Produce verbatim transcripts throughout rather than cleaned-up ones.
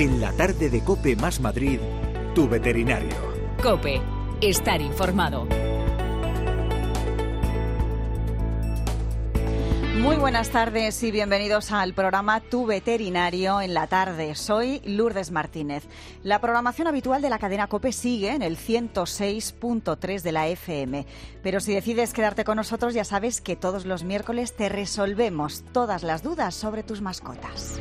En la tarde de COPE más Madrid, tu veterinario. COPE, estar informado. Muy buenas tardes y bienvenidos al programa Tu Veterinario en la tarde. Soy Lourdes Martínez. La programación habitual de la cadena COPE sigue en el ciento seis punto tres de la F M. Pero si decides quedarte con nosotros, ya sabes que todos los miércoles te resolvemos todas las dudas sobre tus mascotas.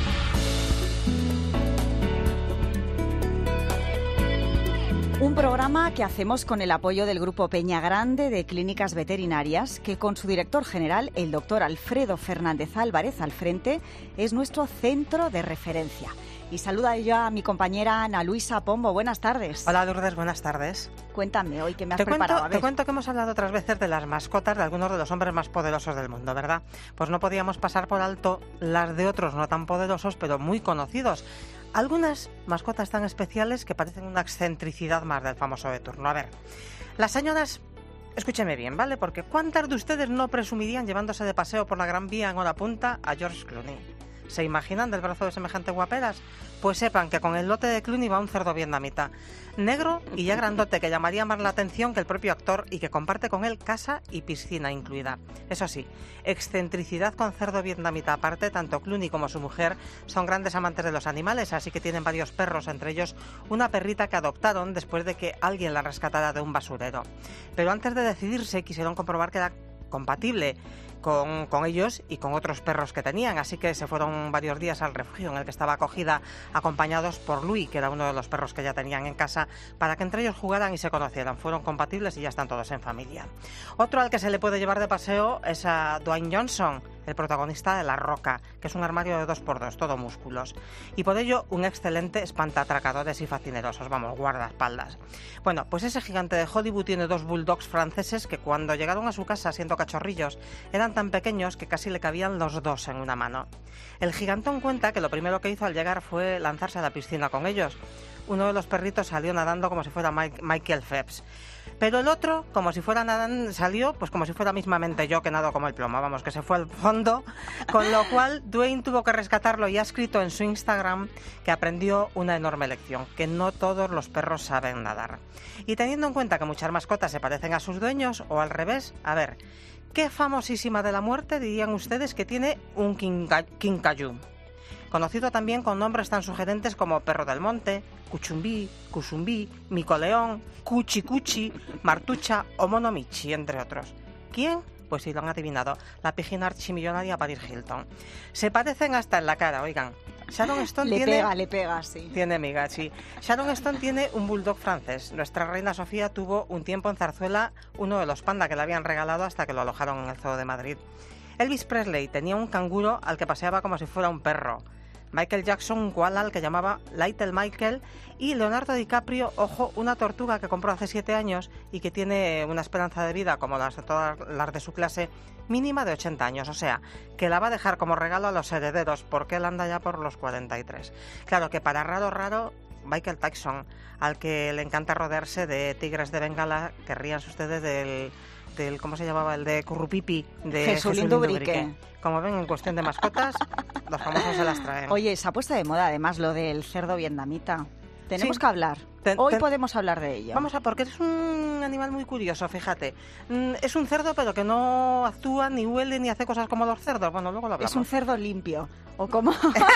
Un programa que hacemos con el apoyo del Grupo Peña Grande de Clínicas Veterinarias, que con su director general, el doctor Alfredo Fernández Álvarez al frente, es nuestro centro de referencia. Y saluda yo a mi compañera Ana Luisa Pombo. Buenas tardes. Hola Lourdes, buenas tardes. Cuéntame hoy qué me has te preparado. Cuento, te cuento que hemos hablado otras veces de las mascotas de algunos de los hombres más poderosos del mundo, ¿verdad? Pues no podíamos pasar por alto las de otros no tan poderosos, pero muy conocidos. Algunas mascotas tan especiales que parecen una excentricidad más del famoso de turno. A ver, las señoras, escúcheme bien, ¿vale? Porque ¿cuántas de ustedes no presumirían llevándose de paseo por la Gran Vía en hora punta a George Clooney? ¿Se imaginan del brazo de semejante guaperas? Pues sepan que con el lote de Clooney va un cerdo vietnamita, negro y ya grandote, que llamaría más la atención que el propio actor y que comparte con él casa y piscina incluida. Eso sí, excentricidad con cerdo vietnamita aparte, tanto Clooney como su mujer son grandes amantes de los animales, así que tienen varios perros, entre ellos una perrita que adoptaron después de que alguien la rescatara de un basurero. Pero antes de decidirse quisieron comprobar que era compatible Con, con ellos y con otros perros que tenían, así que se fueron varios días al refugio en el que estaba acogida, acompañados por Louis, que era uno de los perros que ya tenían en casa, para que entre ellos jugaran y se conocieran. Fueron compatibles y ya están todos en familia. Otro al que se le puede llevar de paseo es a Dwayne Johnson, el protagonista de La Roca, que es un armario de dos por dos, todo músculos. Y por ello, un excelente espantatracadores y fascinerosos, vamos, guardaespaldas. Bueno, pues ese gigante de Hollywood tiene dos bulldogs franceses que cuando llegaron a su casa siendo cachorrillos, eran tan pequeños que casi le cabían los dos en una mano. El gigantón cuenta que lo primero que hizo al llegar fue lanzarse a la piscina con ellos. Uno de los perritos salió nadando como si fuera Mike, Michael Phelps. Pero el otro, como si fuera nadando, salió pues como si fuera mismamente yo que nado como el plomo, vamos, que se fue al fondo, con lo cual Dwayne tuvo que rescatarlo y ha escrito en su Instagram que aprendió una enorme lección, que no todos los perros saben nadar. Y teniendo en cuenta que muchas mascotas se parecen a sus dueños, o al revés, a ver, ¿qué famosísima de la muerte dirían ustedes que tiene un kinkajou? Conocido también con nombres tan sugerentes como Perro del Monte, Cuchumbí, Cusumbí, Micoleón, Cuchi Cuchi, Martucha o Monomichi, entre otros. ¿Quién? Pues sí, lo han adivinado, la pijina archimillonaria Paris Hilton. Se parecen hasta en la cara, oigan. Sharon Stone le tiene... pega, le pega, sí. Tiene miga, sí. Sharon Stone tiene un bulldog francés. Nuestra reina Sofía tuvo un tiempo en Zarzuela uno de los panda que le habían regalado hasta que lo alojaron en el Zoo de Madrid. Elvis Presley tenía un canguro al que paseaba como si fuera un perro. Michael Jackson, un koala al que llamaba Little Michael, y Leonardo DiCaprio, ojo, una tortuga que compró hace siete años y que tiene una esperanza de vida, como las de todas las de su clase, mínima de ochenta años, o sea, que la va a dejar como regalo a los herederos, porque él anda ya por los cuarenta y tres. Claro que para raro, raro, Michael Tyson, al que le encanta rodearse de tigres de Bengala, que ríanse ustedes del... del ¿cómo se llamaba? El de Currupipi, de Jesulín Dubrique. Como ven, en cuestión de mascotas, los famosos se las traen. Oye, se ha puesto de moda además lo del cerdo vietnamita. Tenemos sí. que hablar. Ten, Hoy ten, podemos hablar de ello. Vamos a, porque es un animal muy curioso, fíjate. Es un cerdo, pero que no actúa, ni huele, ni hace cosas como los cerdos. Bueno, luego lo hablamos. Es un cerdo limpio. ¿O cómo?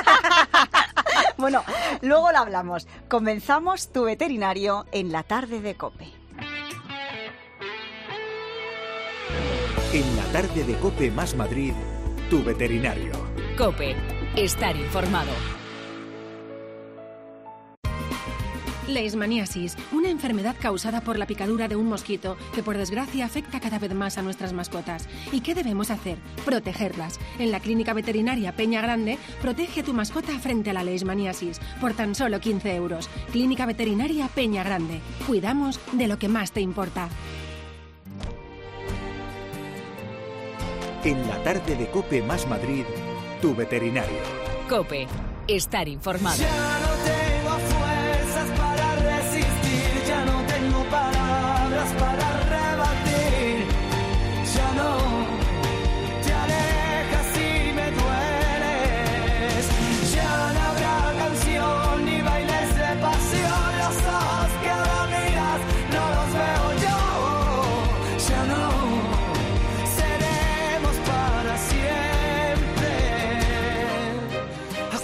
Bueno, luego lo hablamos. Comenzamos Tu Veterinario en la tarde de COPE. En la tarde de COPE más Madrid, Tu Veterinario. COPE, estar informado. Leishmaniasis, una enfermedad causada por la picadura de un mosquito que por desgracia afecta cada vez más a nuestras mascotas. ¿Y qué debemos hacer? Protegerlas. En la Clínica Veterinaria Peña Grande, protege a tu mascota frente a la leishmaniasis por tan solo quince euros. Clínica Veterinaria Peña Grande. Cuidamos de lo que más te importa. En la tarde de COPE más Madrid, Tu Veterinario. COPE, estar informado. Ya no tengo fuerzas para resistir, ya no tengo palabras para rebatir, ya no te alejas y me dueles, ya no habrá canción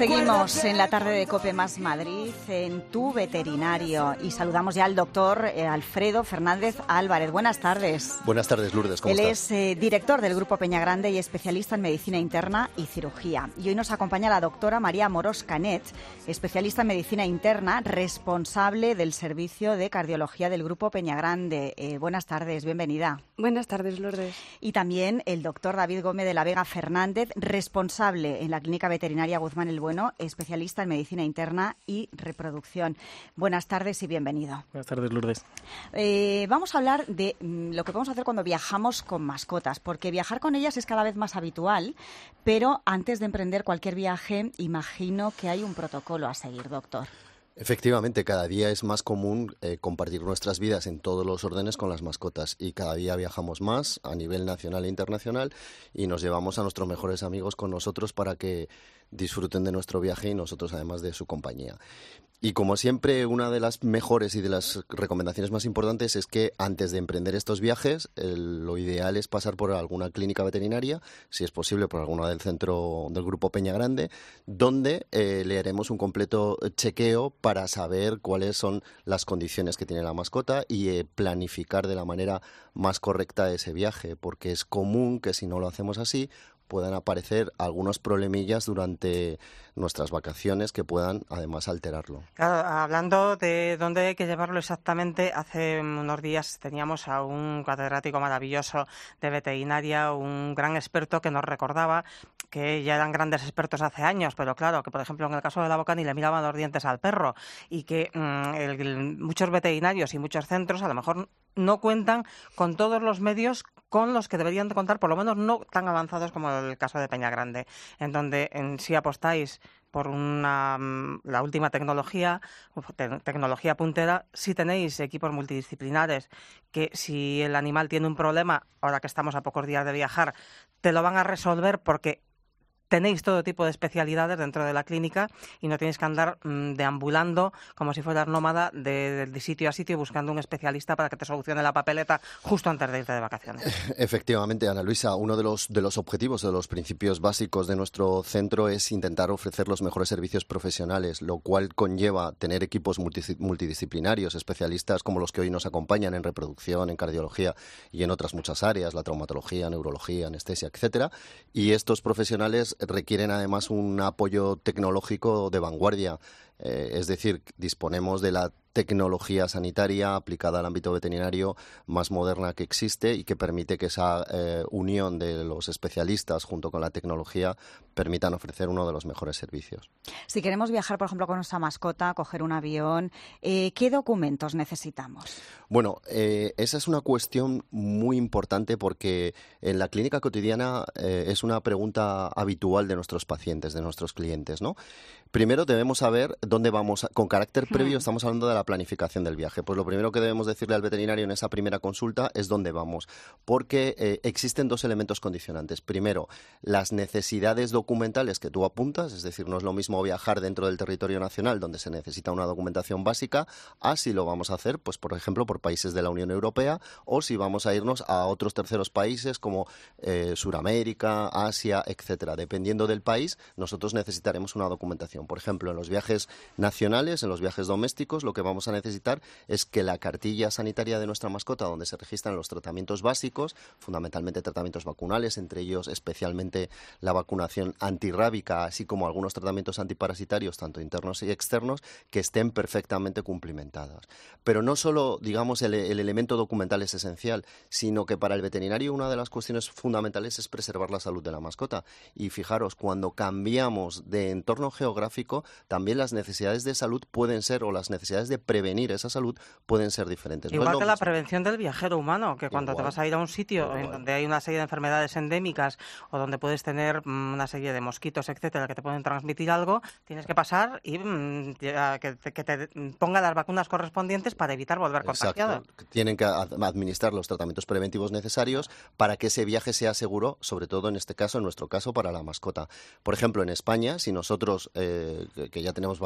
Seguimos en la tarde de COPE Más Madrid, en Tu Veterinario, y saludamos ya al doctor eh, Alfredo Fernández Álvarez. Buenas tardes. Buenas tardes, Lourdes, ¿cómo Él estás? es eh, director del Grupo Peñagrande y especialista en medicina interna y cirugía. Y hoy nos acompaña la doctora María Amorós Canet, especialista en medicina interna, responsable del servicio de cardiología del Grupo Peñagrande. Eh, buenas tardes, bienvenida. Buenas tardes, Lourdes. Y también el doctor David Gómez de la Vega Fernández, responsable en la Clínica Veterinaria Guzmán el Bueno, especialista en medicina interna y reproducción. Buenas tardes y bienvenido. Buenas tardes, Lourdes. Eh, vamos a hablar de mm, lo que podemos hacer cuando viajamos con mascotas, porque viajar con ellas es cada vez más habitual, pero antes de emprender cualquier viaje, imagino que hay un protocolo a seguir, doctor. Efectivamente, cada día es más común eh, compartir nuestras vidas en todos los órdenes con las mascotas y cada día viajamos más a nivel nacional e internacional y nos llevamos a nuestros mejores amigos con nosotros para que disfruten de nuestro viaje y nosotros además de su compañía. Y como siempre, una de las mejores y de las recomendaciones más importantes es que antes de emprender estos viajes, el, lo ideal es pasar por alguna clínica veterinaria, si es posible por alguna del centro del Grupo Peñagrande, donde eh, le haremos un completo chequeo para saber cuáles son las condiciones que tiene la mascota y eh, planificar de la manera más correcta ese viaje, porque es común que si no lo hacemos así, puedan aparecer algunos problemillas durante nuestras vacaciones que puedan además alterarlo. Claro, hablando de dónde hay que llevarlo exactamente, hace unos días teníamos a un catedrático maravilloso de veterinaria, un gran experto que nos recordaba que ya eran grandes expertos hace años, pero claro, que por ejemplo en el caso de la boca ni le miraban los dientes al perro y que mmm, el, el, muchos veterinarios y muchos centros a lo mejor no cuentan con todos los medios con los que deberían de contar, por lo menos no tan avanzados como el caso de Peñagrande, en donde en sí apostáis por una, la última tecnología, te, tecnología puntera, si tenéis equipos multidisciplinares que si el animal tiene un problema, ahora que estamos a pocos días de viajar, te lo van a resolver porque tenéis todo tipo de especialidades dentro de la clínica y no tenéis que andar mmm, deambulando como si fueras nómada de, de sitio a sitio buscando un especialista para que te solucione la papeleta justo antes de irte de vacaciones. Efectivamente, Ana Luisa, uno de los, de los objetivos, de los principios básicos de nuestro centro es intentar ofrecer los mejores servicios profesionales, lo cual conlleva tener equipos multidisciplinarios, especialistas como los que hoy nos acompañan en reproducción, en cardiología y en otras muchas áreas, la traumatología, neurología, anestesia, etcétera. Y estos profesionales requieren además un apoyo tecnológico de vanguardia, eh, es decir, disponemos de la tecnología sanitaria aplicada al ámbito veterinario más moderna que existe y que permite que esa eh, unión de los especialistas junto con la tecnología permitan ofrecer uno de los mejores servicios. Si queremos viajar, por ejemplo, con nuestra mascota, coger un avión, eh, ¿qué documentos necesitamos? Bueno, eh, esa es una cuestión muy importante porque en la clínica cotidiana eh, es una pregunta habitual de nuestros pacientes, de nuestros clientes, ¿no? Primero debemos saber dónde vamos, a, con carácter previo estamos hablando de la planificación del viaje. Pues lo primero que debemos decirle al veterinario en esa primera consulta es dónde vamos, porque eh, existen dos elementos condicionantes. Primero, las necesidades documentales que tú apuntas, es decir, no es lo mismo viajar dentro del territorio nacional donde se necesita una documentación básica, a si lo vamos a hacer, pues por ejemplo, por países de la Unión Europea o si vamos a irnos a otros terceros países como eh, Suramérica, Asia, etcétera. Dependiendo del país, nosotros necesitaremos una documentación. Por ejemplo, en los viajes nacionales, en los viajes domésticos, lo que vamos a necesitar es que la cartilla sanitaria de nuestra mascota, donde se registran los tratamientos básicos, fundamentalmente tratamientos vacunales, entre ellos especialmente la vacunación antirrábica, así como algunos tratamientos antiparasitarios, tanto internos y externos, que estén perfectamente cumplimentadas. Pero no solo, digamos, el, el elemento documental es esencial, sino que para el veterinario una de las cuestiones fundamentales es preservar la salud de la mascota. Y fijaros, cuando cambiamos de entorno geográfico, también las necesidades de salud pueden ser, o las necesidades de prevenir esa salud pueden ser diferentes. Igual no que la prevención del viajero humano, que cuando Igual. te vas a ir a un sitio Igual. en donde hay una serie de enfermedades endémicas o donde puedes tener mmm, una serie de mosquitos, etcétera, que te pueden transmitir algo, tienes que pasar y mmm, que, te, que te ponga las vacunas correspondientes para evitar volver contagiado. Exacto. Tienen que administrar los tratamientos preventivos necesarios para que ese viaje sea seguro, sobre todo en este caso, en nuestro caso, para la mascota. Por ejemplo, en España, si nosotros, eh, que ya tenemos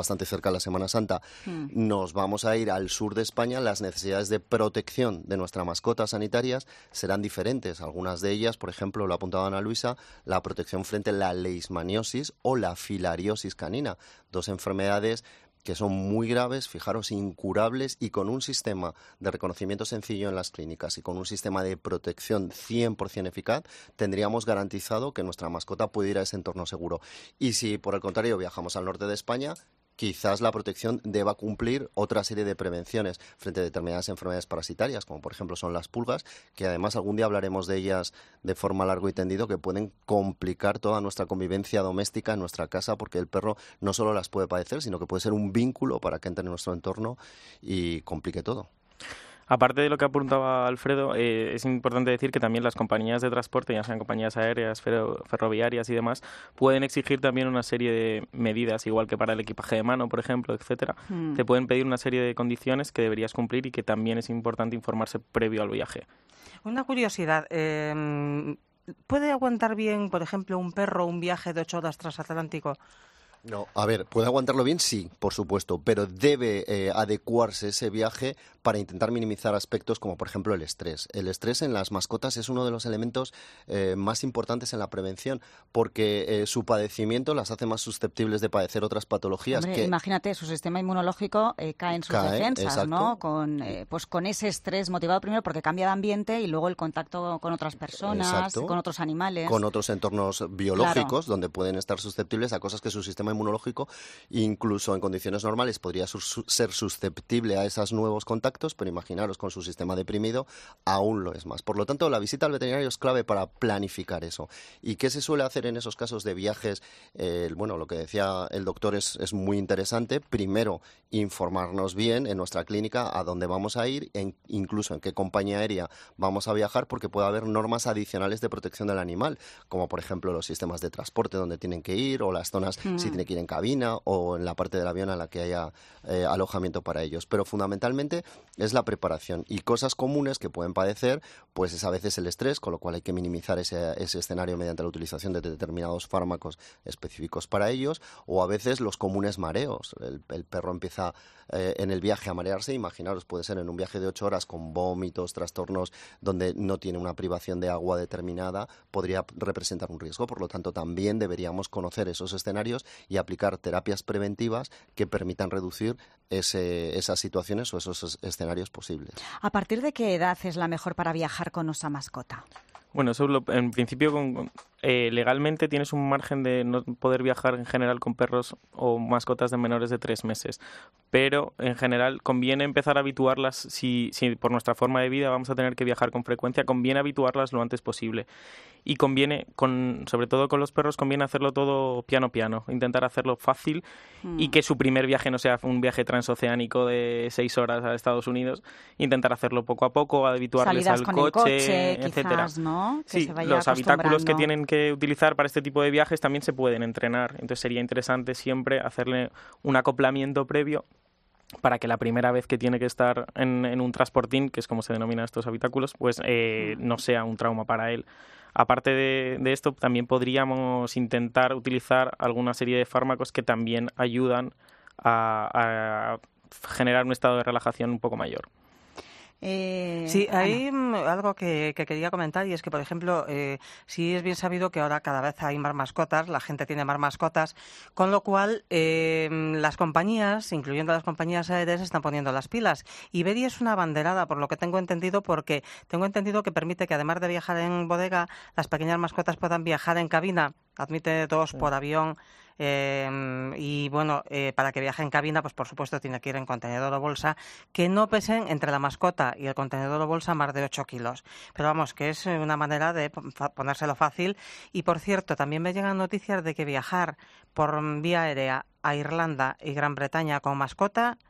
bastante cerca de la Semana Santa, mm. nos vamos a ir al sur de España, las necesidades de protección de nuestra mascota sanitarias serán diferentes. Algunas de ellas, por ejemplo, lo ha apuntado Ana Luisa, la protección frente a la leishmaniosis o la filariosis canina, dos enfermedades que son muy graves, fijaros, incurables, y con un sistema de reconocimiento sencillo en las clínicas y con un sistema de protección cien por ciento eficaz, tendríamos garantizado que nuestra mascota puede ir a ese entorno seguro. Y si, por el contrario, viajamos al norte de España, quizás la protección deba cumplir otra serie de prevenciones frente a determinadas enfermedades parasitarias, como por ejemplo son las pulgas, que además algún día hablaremos de ellas de forma largo y tendido, que pueden complicar toda nuestra convivencia doméstica en nuestra casa, porque el perro no solo las puede padecer, sino que puede ser un vínculo para que entre en nuestro entorno y complique todo. Aparte de lo que apuntaba Alfredo, eh, es importante decir que también las compañías de transporte, ya sean compañías aéreas, ferro, ferroviarias y demás, pueden exigir también una serie de medidas, igual que para el equipaje de mano, por ejemplo, etcétera. Mm. Te pueden pedir una serie de condiciones que deberías cumplir y que también es importante informarse previo al viaje. Una curiosidad, eh, ¿puede aguantar bien, por ejemplo, un perro un viaje de ocho horas transatlántico? No, a ver, ¿puede aguantarlo bien? Sí, por supuesto, pero debe eh, adecuarse ese viaje para intentar minimizar aspectos como, por ejemplo, el estrés. El estrés en las mascotas es uno de los elementos eh, más importantes en la prevención, porque eh, su padecimiento las hace más susceptibles de padecer otras patologías. Hombre, que... imagínate, su sistema inmunológico eh, cae en sus cae, defensas, exacto. ¿no? Con, eh, pues con ese estrés motivado primero porque cambia de ambiente y luego el contacto con otras personas, exacto. con otros animales. Con otros entornos biológicos, claro. donde pueden estar susceptibles a cosas que su sistema inmunológico, incluso en condiciones normales, podría su- ser susceptible a esos nuevos contactos, pero imaginaros, con su sistema deprimido, aún lo es más. Por lo tanto, la visita al veterinario es clave para planificar eso. ¿Y qué se suele hacer en esos casos de viajes? Eh, bueno, lo que decía el doctor es, es muy interesante. Primero, informarnos bien en nuestra clínica a dónde vamos a ir, en, incluso en qué compañía aérea vamos a viajar, porque puede haber normas adicionales de protección del animal, como por ejemplo los sistemas de transporte donde tienen que ir, o las zonas mm. si tiene que ir en cabina, o en la parte del avión en la que haya eh, alojamiento para ellos. Pero fundamentalmente es la preparación, y cosas comunes que pueden padecer, pues es a veces el estrés, con lo cual hay que minimizar ese, ese escenario mediante la utilización de determinados fármacos específicos para ellos, o a veces los comunes mareos. El, el perro empieza eh, en el viaje a marearse, imaginaros, puede ser en un viaje de ocho horas con vómitos, trastornos, donde no tiene una privación de agua determinada, podría representar un riesgo. Por lo tanto, también deberíamos conocer esos escenarios y aplicar terapias preventivas que permitan reducir ese, esas situaciones o esos escenarios posibles. ¿A partir de qué edad es la mejor para viajar con nuestra mascota? Bueno, eso lo, en principio con, eh, legalmente tienes un margen de no poder viajar en general con perros o mascotas de menores de tres meses, pero en general conviene empezar a habituarlas, si, si por nuestra forma de vida vamos a tener que viajar con frecuencia, conviene habituarlas lo antes posible. Y conviene, con, sobre todo con los perros, conviene hacerlo todo piano piano, intentar hacerlo fácil mm. y que su primer viaje no sea un viaje transoceánico de seis horas a Estados Unidos, intentar hacerlo poco a poco, habituarles Salidas al con coche, el coche, etcétera. Quizás, ¿no? Que sí, se vaya los habitáculos que acostumbrando. tienen que utilizar para este tipo de viajes también se pueden entrenar, entonces sería interesante siempre hacerle un acoplamiento previo para que la primera vez que tiene que estar en, en un transportín, que es como se denomina estos habitáculos, pues eh, no sea un trauma para él. Aparte de, de esto, también podríamos intentar utilizar alguna serie de fármacos que también ayudan a, a generar un estado de relajación un poco mayor. Eh, sí, hay Ana. algo que, que quería comentar, y es que, por ejemplo, eh, sí es bien sabido que ahora cada vez hay más mascotas, la gente tiene más mascotas, con lo cual eh, las compañías, incluyendo las compañías aéreas, están poniendo las pilas. Iberia es una abanderada, por lo que tengo entendido, porque tengo entendido que permite que, además de viajar en bodega, las pequeñas mascotas puedan viajar en cabina. Admite dos sí. por avión. Eh, y bueno, eh, para que viaje en cabina, pues por supuesto tiene que ir en contenedor o bolsa, que no pesen entre la mascota y el contenedor o bolsa más de ocho kilos. Pero vamos, que es una manera de ponérselo fácil. Y por cierto, también me llegan noticias de que viajar por vía aérea a Irlanda y Gran Bretaña con mascota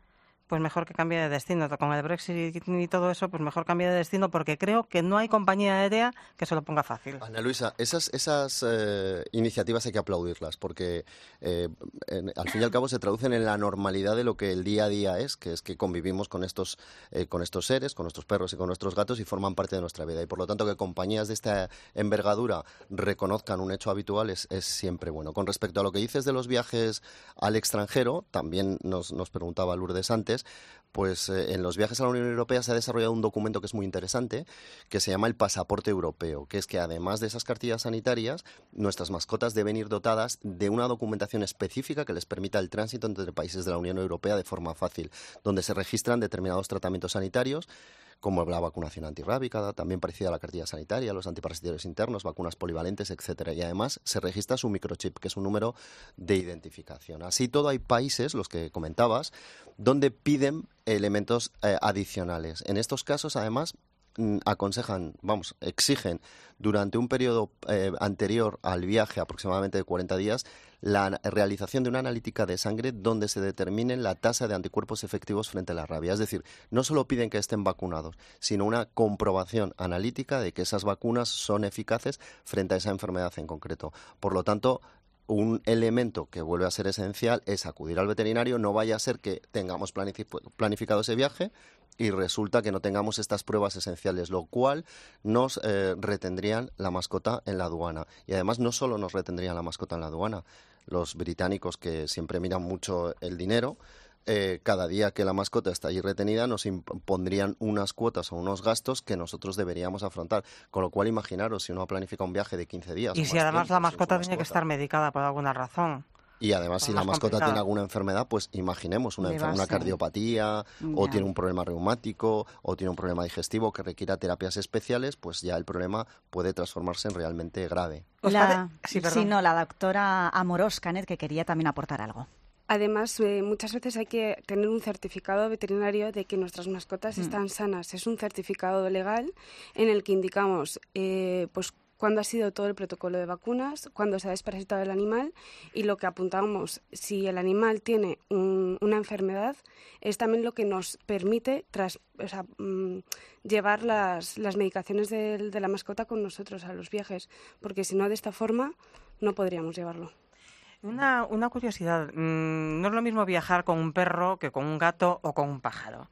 pues mejor que cambie de destino. Con el Brexit y todo eso, pues mejor cambie de destino, porque creo que no hay compañía aérea que se lo ponga fácil. Ana Luisa, esas, esas eh, iniciativas hay que aplaudirlas, porque eh, en, al fin y al cabo se traducen en la normalidad de lo que el día a día es, que es que convivimos con estos, eh, con estos seres, con nuestros perros y con nuestros gatos, y forman parte de nuestra vida. Y por lo tanto, que compañías de esta envergadura reconozcan un hecho habitual es, es siempre bueno. Con respecto a lo que dices de los viajes al extranjero, también nos, nos preguntaba Lourdes antes, pues eh, en los viajes a la Unión Europea se ha desarrollado un documento que es muy interesante, que se llama el pasaporte europeo, que es que además de esas cartillas sanitarias, nuestras mascotas deben ir dotadas de una documentación específica que les permita el tránsito entre países de la Unión Europea de forma fácil, donde se registran determinados tratamientos sanitarios, como la vacunación antirrábica, también parecida a la cartilla sanitaria, los antiparasitarios internos, vacunas polivalentes, etcétera. Y además se registra su microchip, que es un número de identificación. Así todo, hay países, los que comentabas, donde piden elementos eh, adicionales. En estos casos, además, aconsejan, vamos, exigen durante un periodo eh, anterior al viaje, aproximadamente de cuarenta días, la realización de una analítica de sangre donde se determine la tasa de anticuerpos efectivos frente a la rabia. Es decir, no solo piden que estén vacunados, sino una comprobación analítica de que esas vacunas son eficaces frente a esa enfermedad en concreto. Por lo tanto, un elemento que vuelve a ser esencial es acudir al veterinario. No vaya a ser que tengamos planificado ese viaje y resulta que no tengamos estas pruebas esenciales, lo cual nos eh, retendrían la mascota en la aduana. Y además no solo nos retendrían la mascota en la aduana, los británicos, que siempre miran mucho el dinero, eh, cada día que la mascota está allí retenida nos impondrían unas cuotas o unos gastos que nosotros deberíamos afrontar. Con lo cual, imaginaros, si uno ha planificado un viaje de quince días... Y si además la mascota tiene que estar medicada por alguna razón. Y además, si la mascota complicado. tiene alguna enfermedad, pues imaginemos una, enfer- una cardiopatía, yeah. o tiene un problema reumático, o tiene un problema digestivo que requiera terapias especiales, pues ya el problema puede transformarse en realmente grave. La, sí, sí, no, la doctora Amorós Canet, que quería también aportar algo. Además, eh, muchas veces hay que tener un certificado veterinario de que nuestras mascotas mm. están sanas. Es un certificado legal en el que indicamos, eh, pues, cuándo ha sido todo el protocolo de vacunas, cuándo se ha desparasitado el animal, y lo que apuntamos, si el animal tiene un, una enfermedad, es también lo que nos permite tras, o sea, mmm, llevar las, las medicaciones de, de la mascota con nosotros a los viajes, porque si no, de esta forma no podríamos llevarlo. Una, una curiosidad, mmm, no es lo mismo viajar con un perro que con un gato o con un pájaro.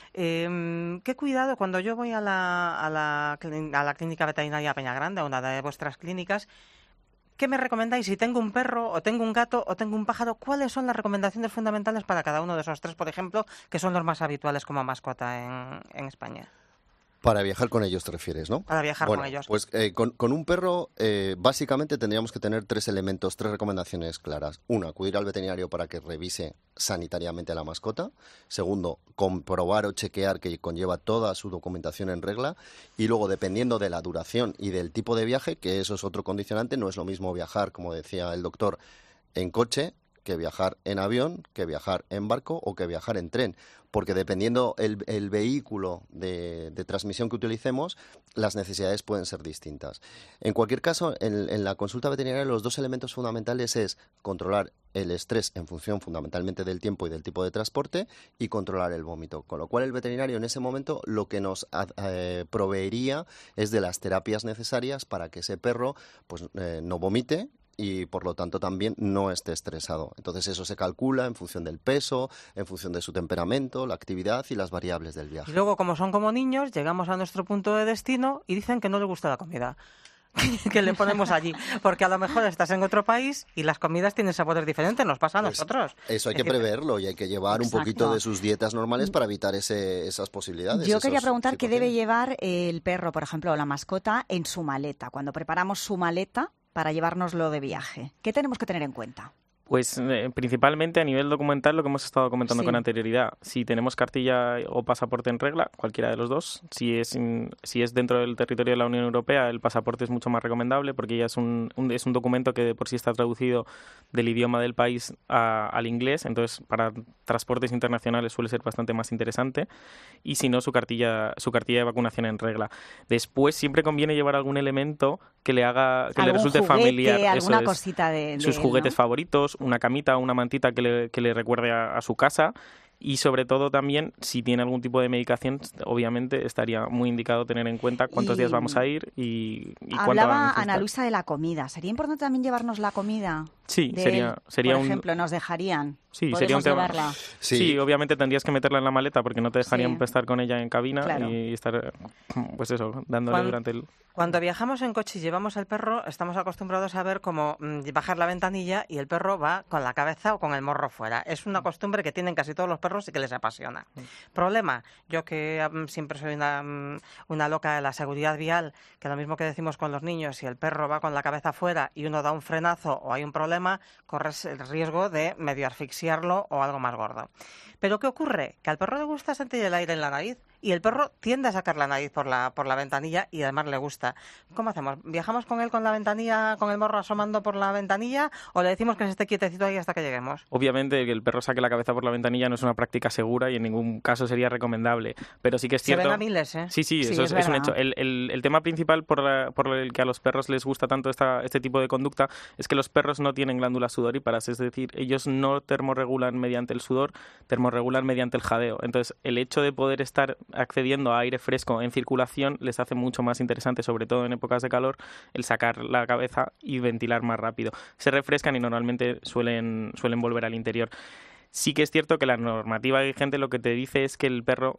Eh, qué cuidado cuando yo voy a la, a la, a la clínica veterinaria Peñagrande, a una de vuestras clínicas. ¿Qué me recomendáis? Si tengo un perro, o tengo un gato, o tengo un pájaro, ¿cuáles son las recomendaciones fundamentales para cada uno de esos tres, por ejemplo, que son los más habituales como mascota en, en España? Para viajar con ellos te refieres, ¿no? Para viajar bueno, con ellos. Pues eh, con, con un perro eh, básicamente tendríamos que tener tres elementos, tres recomendaciones claras. Una, acudir al veterinario para que revise sanitariamente a la mascota. Segundo, comprobar o chequear que conlleva toda su documentación en regla. Y luego, dependiendo de la duración y del tipo de viaje, que eso es otro condicionante, no es lo mismo viajar, como decía el doctor, en coche, que viajar en avión, que viajar en barco o que viajar en tren, porque dependiendo el, el vehículo de, de transmisión que utilicemos, las necesidades pueden ser distintas. En cualquier caso, en, en la consulta veterinaria los dos elementos fundamentales es controlar el estrés en función fundamentalmente del tiempo y del tipo de transporte y controlar el vómito, con lo cual el veterinario en ese momento lo que nos eh, proveería es de las terapias necesarias para que ese perro pues eh, no vomite y por lo tanto también no esté estresado. Entonces eso se calcula en función del peso, en función de su temperamento, la actividad y las variables del viaje. Y luego, como son como niños, llegamos a nuestro punto de destino y dicen que no les gusta la comida que le ponemos allí, porque a lo mejor estás en otro país y las comidas tienen sabores diferentes, nos pasa a pues nosotros. Eso hay que preverlo y hay que llevar Exacto. un poquito de sus dietas normales para evitar ese, esas posibilidades. Yo quería preguntar situaciones. qué debe llevar el perro, por ejemplo, o la mascota en su maleta, cuando preparamos su maleta para llevárnoslo de viaje. ¿Qué tenemos que tener en cuenta? Pues eh, principalmente a nivel documental, lo que hemos estado comentando sí. con anterioridad. Si tenemos cartilla o pasaporte en regla, cualquiera de los dos. Si es in, si es dentro del territorio de la Unión Europea, el pasaporte es mucho más recomendable porque ya es un, un es un documento que de por sí está traducido del idioma del país a, al inglés. Entonces, para transportes internacionales suele ser bastante más interesante. Y si no, su cartilla su cartilla de vacunación en regla. Después, siempre conviene llevar algún elemento que le haga que le resulte juguete, familiar. Alguna Eso cosita de, es, de sus él, juguetes ¿no? favoritos, una camita o una mantita que le, que le recuerde a, a su casa y sobre todo también si tiene algún tipo de medicación, obviamente estaría muy indicado tener en cuenta cuántos Y días vamos a ir y, y cuánto va a Hablaba necesitar. Ana Luisa de la comida. ¿Sería importante también llevarnos la comida? Sí, de sería, él? sería Por un... ejemplo, ¿nos dejarían? Sí, ¿Podemos sería un tema. llevarla? Sí. Sí, obviamente tendrías que meterla en la maleta porque no te dejarían Sí. estar con ella en cabina Claro. y estar, pues eso, dándole Cuan- durante el... Cuando viajamos en coche y llevamos al perro, estamos acostumbrados a ver cómo mm, bajar la ventanilla y el perro va con la cabeza o con el morro fuera. Es una costumbre que tienen casi todos los perros y que les apasiona. Problema, yo que mm, siempre soy una, mm, una loca de la seguridad vial, que lo mismo que decimos con los niños, si el perro va con la cabeza fuera y uno da un frenazo o hay un problema, corres el riesgo de medio asfixiarlo o algo más gordo. Pero ¿qué ocurre? Que al perro le gusta sentir el aire en la nariz y el perro tiende a sacar la nariz por la, por la ventanilla y además le gusta. ¿Cómo hacemos? ¿Viajamos con él con la ventanilla, con el morro asomando por la ventanilla o le decimos que se esté quietecito ahí hasta que lleguemos? Obviamente que el perro saque la cabeza por la ventanilla no es una práctica segura y en ningún caso sería recomendable, pero sí que es Se cierto... ven a miles, ¿eh? Sí, sí, Sí, eso es es, es un verdad. hecho. El, el- el tema principal por, la- por el que a los perros les gusta tanto esta, este tipo de conducta es que los perros no tienen glándulas sudoríparas, es decir, ellos no termorregulan mediante el sudor, termorregulan mediante el jadeo. Entonces, el hecho de poder estar accediendo a aire fresco en circulación les hace mucho más interesante, sobre todo en épocas de calor, el sacar la cabeza y ventilar más rápido. Se refrescan y normalmente suelen, suelen volver al interior. Sí que es cierto que la normativa vigente lo que te dice es que el perro,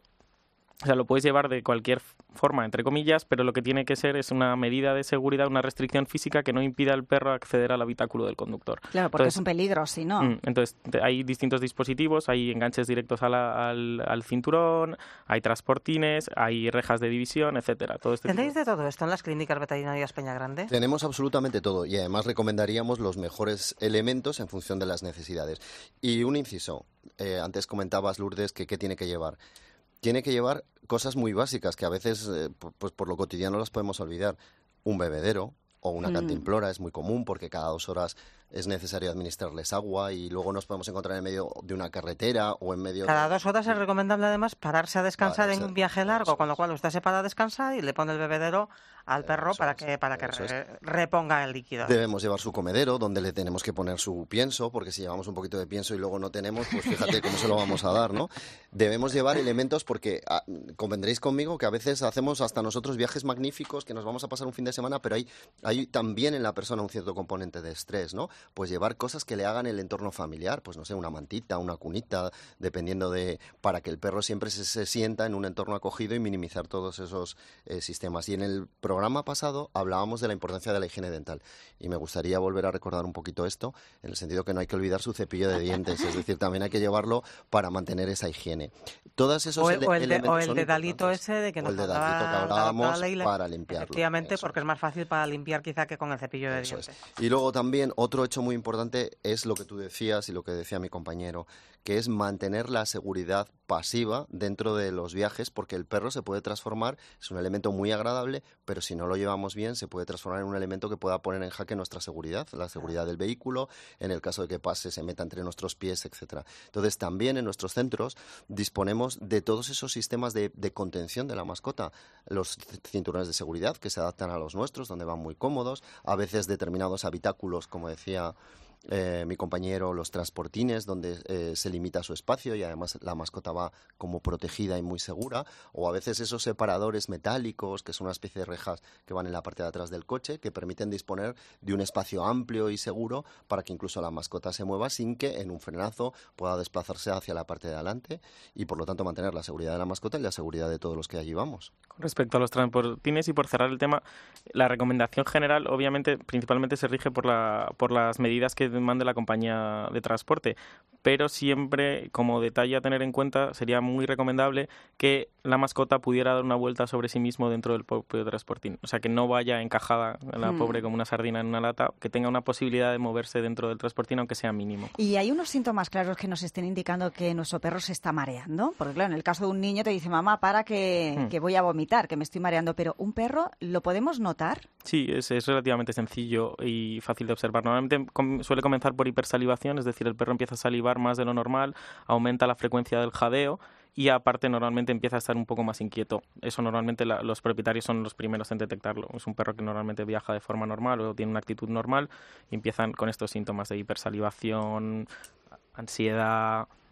o sea, lo puedes llevar de cualquier forma, entre comillas, pero lo que tiene que ser es una medida de seguridad, una restricción física que no impida al perro acceder al habitáculo del conductor. Claro, porque Entonces, es un peligro, si no. Mm, Entonces, te- hay distintos dispositivos, hay enganches directos a la- al, al cinturón, hay transportines, hay rejas de división, etcétera. Todo este tipo ¿Tenéis de- de todo esto en las clínicas veterinarias Peñagrande? Tenemos absolutamente todo y además recomendaríamos los mejores elementos en función de las necesidades. Y un inciso, eh, antes comentabas, Lourdes, que qué tiene que llevar. Tiene que llevar cosas muy básicas que a veces, eh, pu- pues por lo cotidiano las podemos olvidar. Un bebedero o una Mm. cantimplora es muy común porque cada dos horas es necesario administrarles agua y luego nos podemos encontrar en medio de una carretera o en medio... Cada dos horas es recomendable además pararse a descansar Pararse, en un viaje largo, eso con lo es. cual usted se para a descansar y le pone el bebedero al perro Eso para es, que para que eso re- reponga el líquido. Debemos llevar su comedero, donde le tenemos que poner su pienso, porque si llevamos un poquito de pienso y luego no tenemos, pues fíjate cómo se lo vamos a dar, ¿no? Debemos llevar elementos porque ah, convendréis conmigo que a veces hacemos hasta nosotros viajes magníficos, que nos vamos a pasar un fin de semana, pero hay, hay también en la persona un cierto componente de estrés, ¿no? Pues llevar cosas que le hagan el entorno familiar, pues no sé, una mantita, una cunita, dependiendo de... para que el perro siempre se, se sienta en un entorno acogido y minimizar todos esos eh, sistemas. Y en el programa pasado hablábamos de la importancia de la higiene dental y me gustaría volver a recordar un poquito esto, en el sentido que no hay que olvidar su cepillo de dientes, es decir, también hay que llevarlo para mantener esa higiene. Todos esos O el, ele- o el, de- elementos o el son dedalito importantes. ese de que O nos el dedalito hablaba que la doctora hablábamos Leila. para limpiarlo. Efectivamente, Eso porque es más fácil para limpiar quizá que con el cepillo de Eso es. dientes. Y luego también otro hecho muy importante es lo que tú decías y lo que decía mi compañero, que es mantener la seguridad pasiva dentro de los viajes, porque el perro se puede transformar, es un elemento muy agradable, pero si no lo llevamos bien se puede transformar en un elemento que pueda poner en jaque nuestra seguridad, la seguridad del vehículo, en el caso de que pase, se meta entre nuestros pies, etcétera. Entonces también en nuestros centros disponemos de todos esos sistemas de, de contención de la mascota, los c- cinturones de seguridad que se adaptan a los nuestros, donde van muy cómodos, a veces determinados habitáculos, como decía eh, mi compañero, los transportines, donde eh, se limita su espacio y además la mascota va como protegida y muy segura, o a veces esos separadores metálicos, que son una especie de rejas que van en la parte de atrás del coche, que permiten disponer de un espacio amplio y seguro para que incluso la mascota se mueva sin que en un frenazo pueda desplazarse hacia la parte de adelante y por lo tanto mantener la seguridad de la mascota y la seguridad de todos los que allí vamos. Con respecto a los transportines y por cerrar el tema, la recomendación general obviamente principalmente se rige por, la, por las medidas que mande la compañía de transporte, pero siempre como detalle a tener en cuenta sería muy recomendable que la mascota pudiera dar una vuelta sobre sí mismo dentro del propio transportín, o sea que no vaya encajada la Hmm. pobre como una sardina en una lata, que tenga una posibilidad de moverse dentro del transportín aunque sea mínimo. ¿Y hay unos síntomas claros que nos estén indicando que nuestro perro se está mareando? Porque claro, en el caso de un niño te dice, mamá, para que, Hmm. que voy a vomitar, que me estoy mareando, pero un perro, ¿lo podemos notar? Sí, es, es relativamente sencillo y fácil de observar. Normalmente com- suele comenzar por hipersalivación, es decir, el perro empieza a salivar más de lo normal, aumenta la frecuencia del jadeo y aparte normalmente empieza a estar un poco más inquieto. Eso normalmente la- los propietarios son los primeros en detectarlo. Es un perro que normalmente viaja de forma normal o tiene una actitud normal y empiezan con estos síntomas de hipersalivación, ansiedad,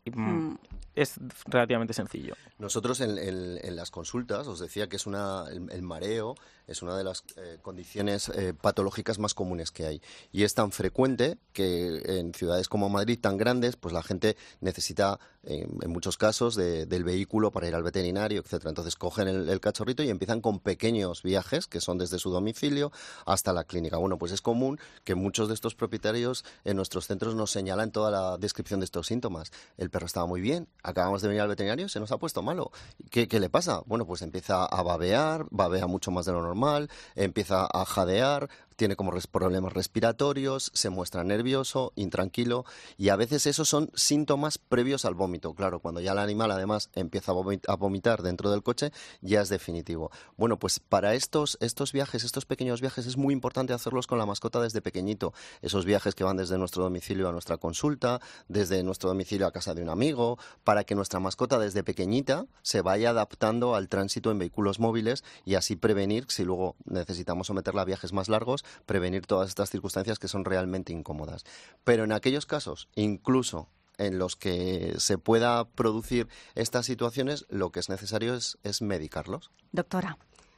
Mm. Es relativamente sencillo. Nosotros en, en, en las consultas os decía que es una el, el mareo es una de las eh, condiciones eh, patológicas más comunes que hay y es tan frecuente que en ciudades como Madrid tan grandes pues la gente necesita eh, en muchos casos de, del vehículo para ir al veterinario, etcétera. Entonces cogen el, el cachorrito y empiezan con pequeños viajes que son desde su domicilio hasta la clínica. Bueno, pues es común que muchos de estos propietarios en nuestros centros nos señalan toda la descripción de estos síntomas. El perro estaba muy bien, acabamos de venir al veterinario, se nos ha puesto malo. ¿Qué, qué le pasa? Bueno, pues empieza a babear, babea mucho más de lo normal, empieza a jadear, tiene como res- problemas respiratorios, se muestra nervioso, intranquilo y a veces esos son síntomas previos al vómito. Claro, cuando ya el animal además empieza a, vomit- a vomitar dentro del coche, ya es definitivo. Bueno, pues para estos, estos viajes, estos pequeños viajes, es muy importante hacerlos con la mascota desde pequeñito. Esos viajes que van desde nuestro domicilio a nuestra consulta, desde nuestro domicilio a casa de un amigo, para que nuestra mascota desde pequeñita se vaya adaptando al tránsito en vehículos móviles y así prevenir, si luego necesitamos someterla a viajes más largos, prevenir todas estas circunstancias que son realmente incómodas. Pero en aquellos casos, incluso en los que se pueda producir estas situaciones, lo que es necesario es, es medicarlos. Doctora.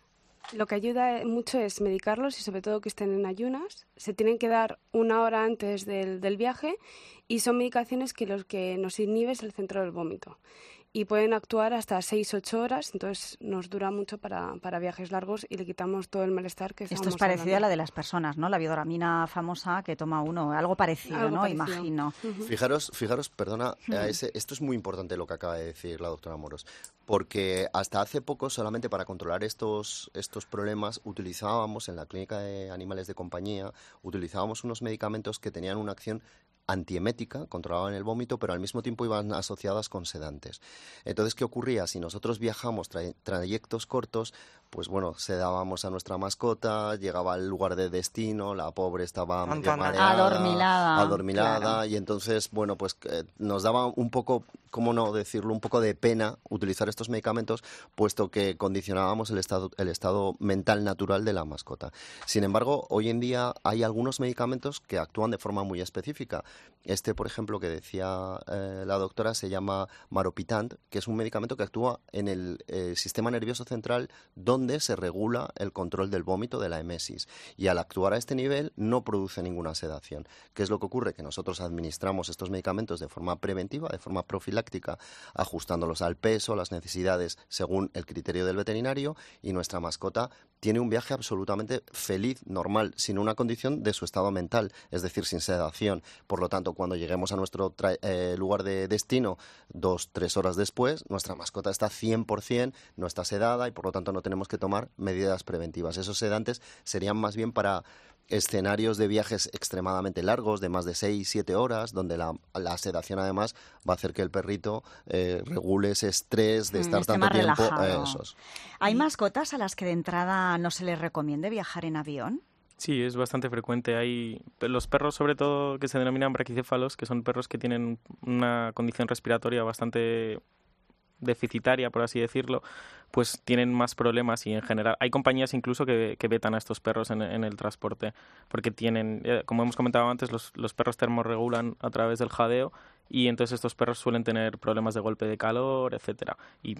Lo que ayuda mucho es medicarlos y sobre todo que estén en ayunas. Se tienen que dar una hora antes del, del viaje y son medicaciones que lo que nos inhibe es el centro del vómito. Y pueden actuar hasta seis ocho horas, entonces nos dura mucho para, para viajes largos y le quitamos todo el malestar que estamos Esto es parecido hablando. a la de las personas, ¿no? La biodoramina famosa que toma uno, algo parecido, Algo ¿no? parecido. Imagino. Uh-huh. Fijaros, fijaros, perdona, a ese, esto es muy importante lo que acaba de decir la doctora Moros, porque hasta hace poco solamente para controlar estos, estos problemas utilizábamos en la clínica de animales de compañía, utilizábamos unos medicamentos que tenían una acción antiemética, controlaban el vómito, pero al mismo tiempo iban asociadas con sedantes. Entonces, ¿qué ocurría? Si nosotros viajamos tra- trayectos cortos, pues bueno, sedábamos a nuestra mascota, llegaba al lugar de destino, la pobre estaba medio Antona. mareada, Adormilada, adormilada claro. y entonces, bueno, pues eh, nos daba un poco, cómo no decirlo, un poco de pena utilizar estos medicamentos, puesto que condicionábamos el estado, el estado mental natural de la mascota. Sin embargo, hoy en día hay algunos medicamentos que actúan de forma muy específica. Este, por ejemplo, que decía eh, la doctora, se llama Maropitant, que es un medicamento que actúa en el eh, sistema nervioso central donde se regula el control del vómito, de la emesis. Y al actuar a este nivel no produce ninguna sedación. ¿Qué es lo que ocurre? Que nosotros administramos estos medicamentos de forma preventiva, de forma profiláctica, ajustándolos al peso, a las necesidades según el criterio del veterinario, y nuestra mascota tiene un viaje absolutamente feliz, normal, sin una condición de su estado mental, es decir, sin sedación. Por lo tanto, cuando lleguemos a nuestro tra- eh, lugar de destino, dos, tres horas después, nuestra mascota está cien por ciento, no está sedada y por lo tanto no tenemos que tomar medidas preventivas. Esos sedantes serían más bien para escenarios de viajes extremadamente largos, de más de seis, siete horas, donde la, la sedación además va a hacer que el perrito eh, regule ese estrés de estar Esté tanto más tiempo. relajado. eh, esos. ¿Hay mascotas a las que de entrada no se les recomiende viajar en avión? Sí, es bastante frecuente. Hay los perros, sobre todo, que se denominan braquicéfalos, que son perros que tienen una condición respiratoria bastante deficitaria, por así decirlo, pues tienen más problemas y en general hay compañías incluso que, que vetan a estos perros en, en el transporte porque tienen, eh, como hemos comentado antes, los, los perros termorregulan a través del jadeo y entonces estos perros suelen tener problemas de golpe de calor, etcétera, y,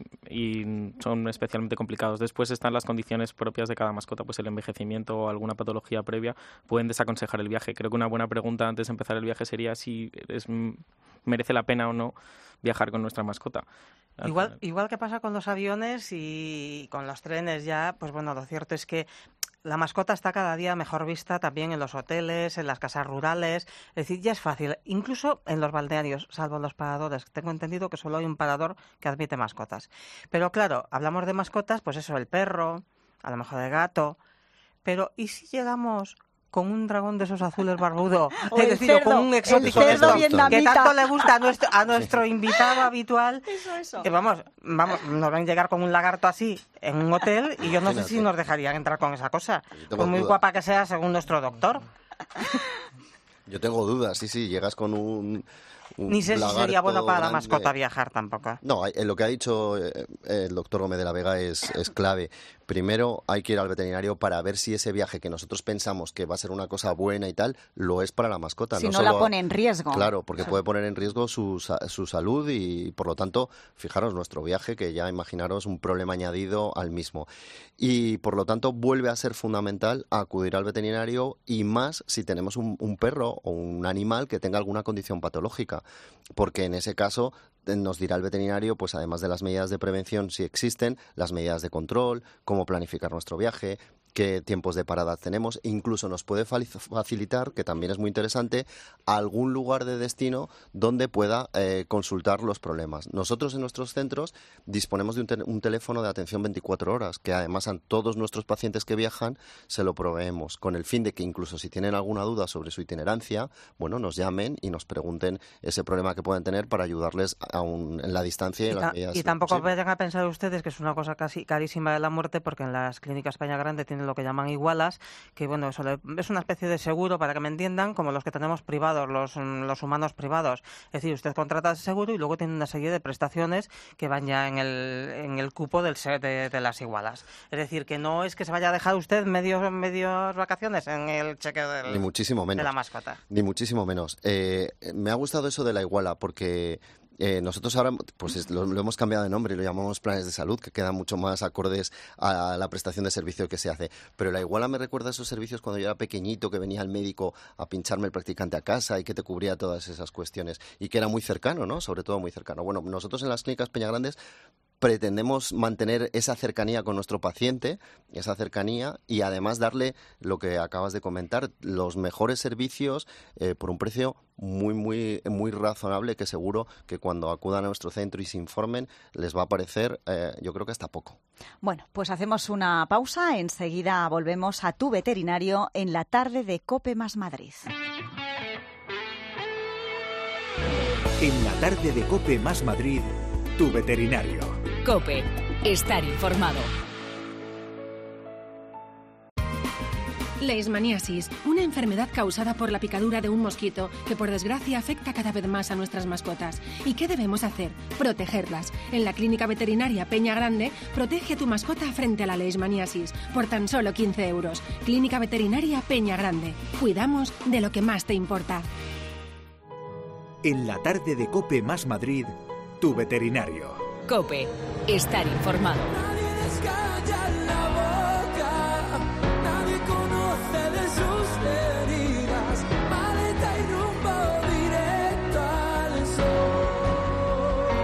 y son especialmente complicados. Después están las condiciones propias de cada mascota, pues el envejecimiento o alguna patología previa pueden desaconsejar el viaje. Creo que una buena pregunta antes de empezar el viaje sería si es, merece la pena o no viajar con nuestra mascota. Igual, igual que pasa con los aviones y con los trenes ya, pues bueno, lo cierto es que la mascota está cada día mejor vista también en los hoteles, en las casas rurales, es decir, ya es fácil, incluso en los balnearios, salvo los paradores. Tengo entendido que solo hay un parador que admite mascotas. Pero claro, hablamos de mascotas, pues eso, el perro, a lo mejor el gato, pero ¿y si llegamos con un dragón de esos azules barbudo, O es el decir, cerdo, con un exótico el de cerdo estos vietnamita. que tanto le gusta a nuestro, a nuestro invitado habitual? Eso, eso. Que vamos, vamos, nos van a llegar con un lagarto así en un hotel y yo no sé Imagínate. si nos dejarían entrar con esa cosa. Yo tengo Por muy dudas. guapa que sea, según nuestro doctor. Yo tengo dudas, sí, sí, llegas con un un Ni sé si sería bueno para grande. la mascota viajar tampoco. No, eh, lo que ha dicho eh, el doctor Gómez de la Vega es, es clave. Primero hay que ir al veterinario para ver si ese viaje que nosotros pensamos que va a ser una cosa buena y tal, lo es para la mascota. Si no, solo la pone en riesgo. Claro, porque O sea, puede poner en riesgo su, sa- su salud y, por lo tanto, fijaros, nuestro viaje, que ya imaginaros un problema añadido al mismo. Y, por lo tanto, vuelve a ser fundamental acudir al veterinario y más si tenemos un, un perro o un animal que tenga alguna condición patológica, porque en ese caso eh, nos dirá el veterinario, pues además de las medidas de prevención, si existen, las medidas de control, cómo planificar nuestro viaje, qué tiempos de parada tenemos, incluso nos puede fali- facilitar, que también es muy interesante, algún lugar de destino donde pueda eh, consultar los problemas. Nosotros en nuestros centros disponemos de un, tel- un teléfono de atención veinticuatro horas, que además a todos nuestros pacientes que viajan se lo proveemos, con el fin de que incluso si tienen alguna duda sobre su itinerancia, bueno, nos llamen y nos pregunten ese problema que pueden tener para ayudarles aún en la distancia y, Y, en las ta- medidas y tampoco posibles. vayan a pensar ustedes que es una cosa casi carísima de la muerte, porque en las clínicas Peña Grande tienen lo que llaman igualas, que bueno, eso le- es una especie de seguro, para que me entiendan, como los que tenemos privados, los, mm, los humanos privados. Es decir, usted contrata ese seguro y luego tiene una serie de prestaciones que van ya en el, en el cupo del se- de, de las igualas. Es decir, que no es que se vaya a dejar usted medio, medios vacaciones en el cheque del, Ni muchísimo menos. de la mascota. Ni muchísimo menos. Eh, me ha gustado eso de la iguala porque eh, nosotros ahora pues es- lo, lo hemos cambiado de nombre y lo llamamos planes de salud, que quedan mucho más acordes a la prestación de servicio que se hace. Pero la iguala me recuerda a esos servicios cuando yo era pequeñito, que venía el médico a pincharme el practicante a casa y que te cubría todas esas cuestiones y que era muy cercano, ¿no? Sobre todo muy cercano. Bueno, nosotros en las clínicas Peñagrandes pretendemos mantener esa cercanía con nuestro paciente, esa cercanía, y además darle lo que acabas de comentar, los mejores servicios eh, por un precio muy, muy, muy razonable, que seguro que cuando acudan a nuestro centro y se informen les va a parecer, eh, yo creo que hasta poco. Bueno, pues hacemos una pausa. Enseguida volvemos a Tu Veterinario en la tarde de COPE más Madrid. En la tarde de COPE más Madrid, Tu Veterinario. COPE. Estar informado. Leishmaniasis, una enfermedad causada por la picadura de un mosquito que por desgracia afecta cada vez más a nuestras mascotas. ¿Y qué debemos hacer? Protegerlas. En la Clínica Veterinaria Peña Grande, protege a tu mascota frente a la leishmaniasis por tan solo quince euros. Clínica Veterinaria Peña Grande. Cuidamos de lo que más te importa. En la tarde de COPE más Madrid, Tu Veterinario. COPE. Estar informado. Nadie descalla la boca, nadie conoce de sus heridas, maleta y rumbo directo al sol.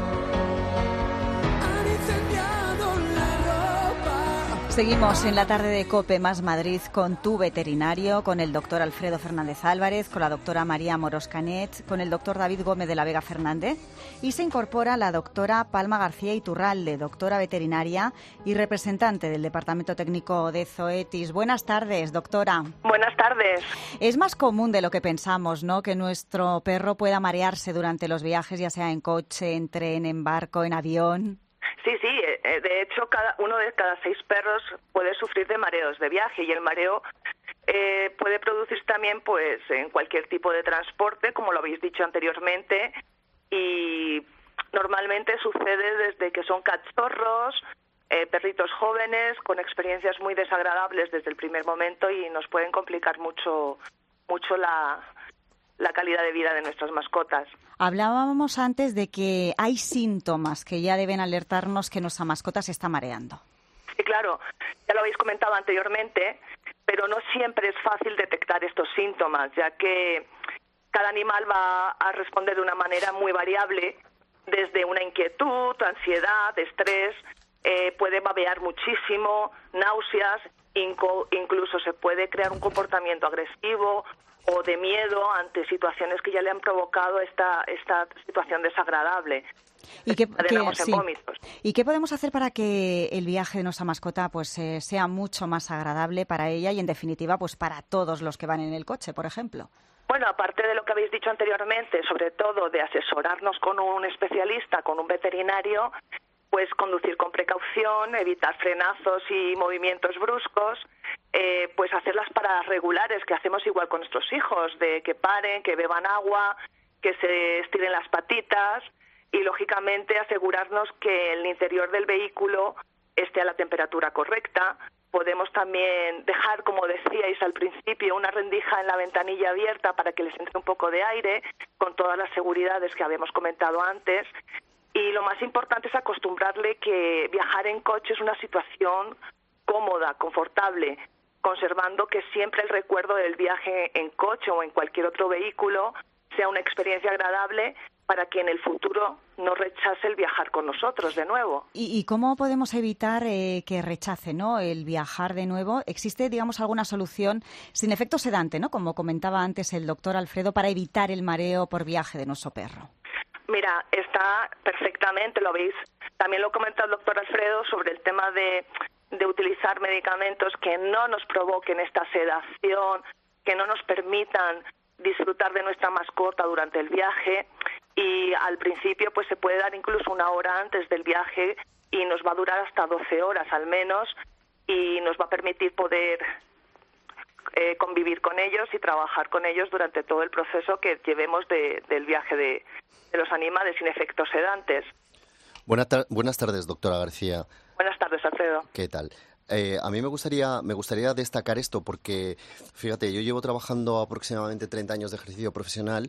Han incendiado la ropa. Seguimos en la tarde de COPE más Madrid con Tu Veterinario, con el doctor Alfredo Fernández Álvarez, con la doctora María Moros Canet, con el doctor David Gómez de la Vega Fernández, y se incorpora la doctora Palma García Iturralde, doctora veterinaria y representante del Departamento Técnico de Zoetis. Buenas tardes, doctora. Buenas tardes. Es más común de lo que pensamos, ¿no?, que nuestro perro pueda marearse durante los viajes, ya sea en coche, en tren, en barco, en avión. Sí, sí, eh, de hecho cada uno de cada seis perros puede sufrir de mareos de viaje y el mareo eh, puede producirse también pues en cualquier tipo de transporte, como lo habéis dicho anteriormente, y normalmente sucede desde que son cachorros, eh, perritos jóvenes con experiencias muy desagradables desde el primer momento y nos pueden complicar mucho, mucho la, la calidad de vida de nuestras mascotas. Hablábamos antes de que hay síntomas que ya deben alertarnos que nuestra mascota se está mareando. Sí, claro, ya lo habéis comentado anteriormente, pero no siempre es fácil detectar estos síntomas, ya que cada animal va a responder de una manera muy variable, desde una inquietud, ansiedad, estrés, eh, puede babear muchísimo, náuseas, inco- incluso se puede crear un comportamiento agresivo o de miedo ante situaciones que ya le han provocado esta, esta situación desagradable. ¿Y qué, Desencadenamos qué- en sí. vómitos. ¿Y qué podemos hacer para que el viaje de nuestra mascota pues eh, sea mucho más agradable para ella y, en definitiva, pues para todos los que van en el coche, por ejemplo? Bueno, aparte de lo que habéis dicho anteriormente, sobre todo de asesorarnos con un especialista, con un veterinario, pues conducir con precaución, evitar frenazos y movimientos bruscos, eh, pues hacer las paradas regulares que hacemos igual con nuestros hijos, de que paren, que beban agua, que se estiren las patitas y, lógicamente, asegurarnos que el interior del vehículo esté a la temperatura correcta. Podemos también dejar, como decíais al principio, una rendija en la ventanilla abierta para que les entre un poco de aire, con todas las seguridades que habíamos comentado antes. Y lo más importante es acostumbrarle que viajar en coche es una situación cómoda, confortable, conservando que siempre el recuerdo del viaje en coche o en cualquier otro vehículo sea una experiencia agradable, para que en el futuro no rechace el viajar con nosotros de nuevo. ¿Y, y cómo podemos evitar eh, que rechace, ¿no?, el viajar de nuevo? ¿Existe, digamos, alguna solución sin efecto sedante, ¿no?, como comentaba antes el doctor Alfredo, para evitar el mareo por viaje de nuestro perro? Mira, está perfectamente, lo veis. También lo comenta el doctor Alfredo sobre el tema de, de utilizar medicamentos que no nos provoquen esta sedación, que no nos permitan disfrutar de nuestra mascota durante el viaje. Y al principio pues se puede dar incluso una hora antes del viaje y nos va a durar hasta doce horas al menos, y nos va a permitir poder eh, convivir con ellos y trabajar con ellos durante todo el proceso que llevemos de, del viaje de, de los animales sin efectos sedantes. Buenas, tar- buenas tardes, doctora García. Buenas tardes, Alfredo. ¿Qué tal? Eh, a mí me gustaría, me gustaría destacar esto porque, fíjate, yo llevo trabajando aproximadamente treinta años de ejercicio profesional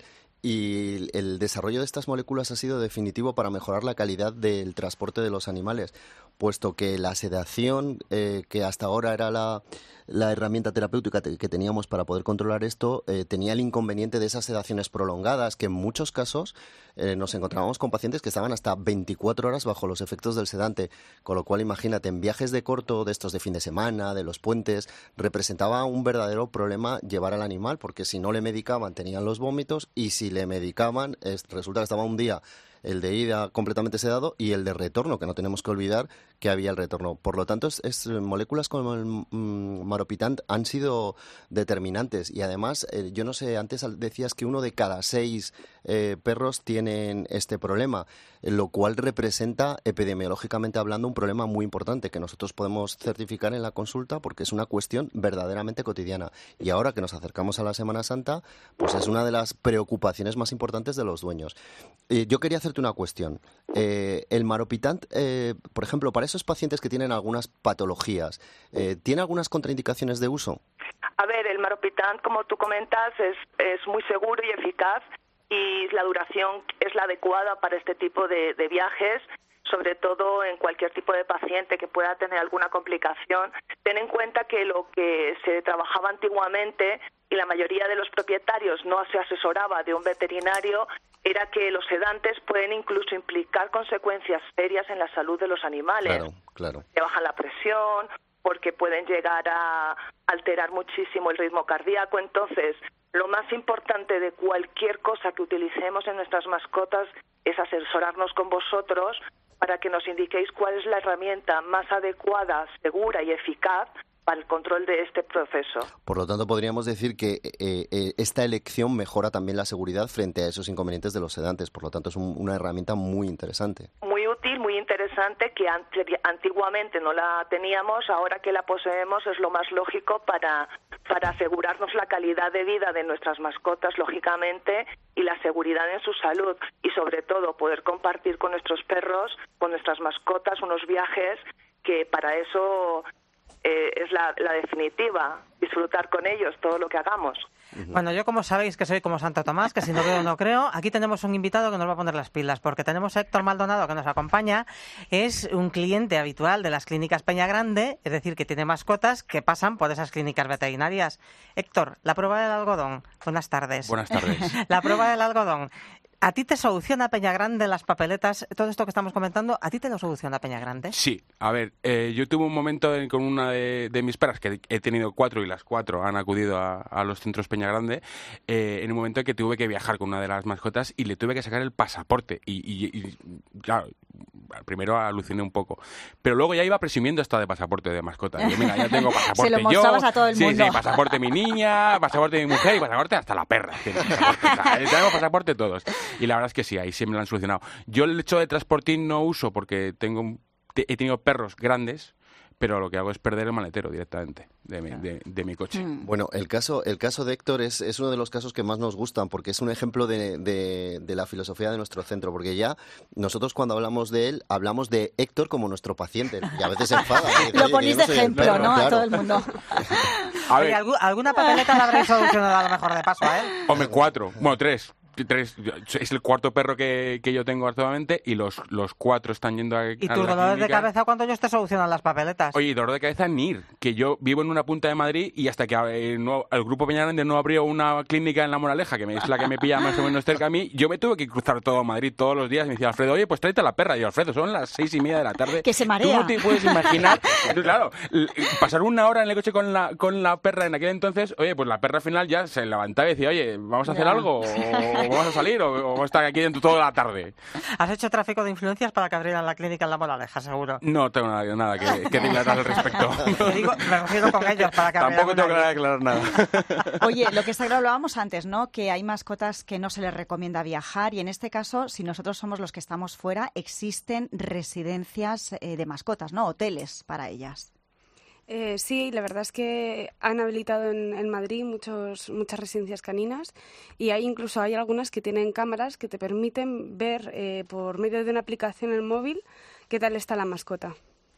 y el desarrollo de estas moléculas ha sido definitivo para mejorar la calidad del transporte de los animales, puesto que la sedación, eh, que hasta ahora era la, la herramienta terapéutica que teníamos para poder controlar esto, eh, tenía el inconveniente de esas sedaciones prolongadas, que en muchos casos eh, nos encontrábamos con pacientes que estaban hasta veinticuatro horas bajo los efectos del sedante, con lo cual imagínate, en viajes de corto, de estos de fin de semana, de los puentes, representaba un verdadero problema llevar al animal, porque si no le medicaban tenían los vómitos, y si le medicaban, es, resulta que estaba un día el de ida completamente sedado y el de retorno, que no tenemos que olvidar que había el retorno. Por lo tanto, es, es moléculas como el mm, maropitant han sido determinantes. Y además, eh, yo no sé, antes decías que uno de cada seis eh, perros tienen este problema, lo cual representa, epidemiológicamente hablando, un problema muy importante que nosotros podemos certificar en la consulta, porque es una cuestión verdaderamente cotidiana. Y ahora que nos acercamos a la Semana Santa, pues es una de las preocupaciones más importantes de los dueños. Eh, yo quería hacerte una cuestión. Eh, el maropitant, eh, por ejemplo, para esos pacientes que tienen algunas patologías, eh, ¿tiene algunas contraindicaciones de uso? A ver, el maropitant, como tú comentas, es, es muy seguro y eficaz, y la duración es la adecuada para este tipo de, de viajes, sobre todo en cualquier tipo de paciente que pueda tener alguna complicación. Ten en cuenta que lo que se trabajaba antiguamente, y la mayoría de los propietarios no se asesoraba de un veterinario, era que los sedantes pueden incluso implicar consecuencias serias en la salud de los animales. Claro, claro. Que bajan la presión, porque pueden llegar a alterar muchísimo el ritmo cardíaco. Entonces, lo más importante de cualquier cosa que utilicemos en nuestras mascotas es asesorarnos con vosotros para que nos indiquéis cuál es la herramienta más adecuada, segura y eficaz para el control de este proceso. Por lo tanto, podríamos decir que eh, eh, esta elección mejora también la seguridad frente a esos inconvenientes de los sedantes. Por lo tanto, es un, una herramienta muy interesante. Muy útil, muy interesante, que antiguamente no la teníamos. Ahora que la poseemos es lo más lógico para, para asegurarnos la calidad de vida de nuestras mascotas, lógicamente, y la seguridad en su salud. Y sobre todo, poder compartir con nuestros perros, con nuestras mascotas, unos viajes que para eso... Eh, es la, la definitiva, disfrutar con ellos todo lo que hagamos. Bueno, yo como sabéis que soy como Santo Tomás, que si no veo no creo, aquí tenemos un invitado que nos va a poner las pilas, porque tenemos a Héctor Maldonado que nos acompaña, es un cliente habitual de las clínicas Peña Grande, es decir, que tiene mascotas que pasan por esas clínicas veterinarias. Héctor, la prueba del algodón, buenas tardes. Buenas tardes. La prueba del algodón. ¿A ti te soluciona Peña Grande las papeletas? Todo esto que estamos comentando, ¿a ti te lo soluciona Peña Grande? Sí, a ver, eh, yo tuve un momento en, con una de, de mis perras, que he tenido cuatro y las cuatro han acudido a, a los centros Peña Grande, eh, en un momento en que tuve que viajar con una de las mascotas y le tuve que sacar el pasaporte. Y, y, y claro, primero aluciné un poco, pero luego ya iba presumiendo esto de pasaporte de mascota. Yo, mira, ya tengo pasaporte yo. Se lo mostrabas yo, a todo el sí, mundo. Sí, pasaporte mi niña, pasaporte mi mujer y pasaporte hasta la perra. Tiene pasaporte, o sea, tenemos pasaporte todos. Y la verdad es que sí, ahí sí me lo han solucionado. Yo el hecho de transportín no uso porque tengo he tenido perros grandes, pero lo que hago es perder el maletero directamente de mi, de, de mi coche. Mm. Bueno, el caso, el caso de Héctor es, es uno de los casos que más nos gustan porque es un ejemplo de, de, de la filosofía de nuestro centro, porque ya nosotros cuando hablamos de él, hablamos de Héctor como nuestro paciente y a veces se enfada. Dice, Lo "Oye, ponéis que yo de no soy el ejemplo, perro", ¿no? claro. A todo el mundo. A Oye, ver, ¿algu- ¿alguna papeleta la habréis solucionado a lo mejor de paso a él? hombre, cuatro, bueno, tres. Tres, es el cuarto perro que, que yo tengo actualmente y los, los cuatro están yendo a, ¿Y a tus la dolores de clínica. cabeza cuando ellos te solucionan las papeletas? Oye, dolor de cabeza ni ir, que yo vivo en una punta de Madrid y hasta que eh, no, el Grupo Peñarande no abrió una clínica en La Moraleja, que me- es la que me pilla más o menos cerca a mí, yo me tuve que cruzar todo Madrid todos los días y me decía Alfredo, oye, pues tráete a la perra. Y yo, Alfredo, son las seis y media de la tarde. Que se Tú marea. no te puedes imaginar, claro, l- pasar una hora en el coche con la, con la perra en aquel entonces, oye, pues la perra al final ya se levantaba y decía, oye, ¿vamos a hacer Ya. algo? ¿O, o vamos a salir? ¿O, o vamos a estar aquí dentro toda la tarde? Has hecho tráfico de influencias para que abrieran la clínica en La Moraleja, seguro. No tengo nada, nada que, que dilatar al respecto. Te digo, me refiero con ellos para que Tampoco abrieran tengo que una- aclarar nada. Oye, lo que está claro, hablábamos antes, ¿no? Que hay mascotas que no se les recomienda viajar y en este caso, si nosotros somos los que estamos fuera, existen residencias eh, de mascotas, ¿no? Hoteles para ellas. Eh, sí, la verdad es que han habilitado en, en Madrid muchos, muchas residencias caninas y hay incluso hay algunas que tienen cámaras que te permiten ver eh, por medio de una aplicación en el móvil qué tal está la mascota.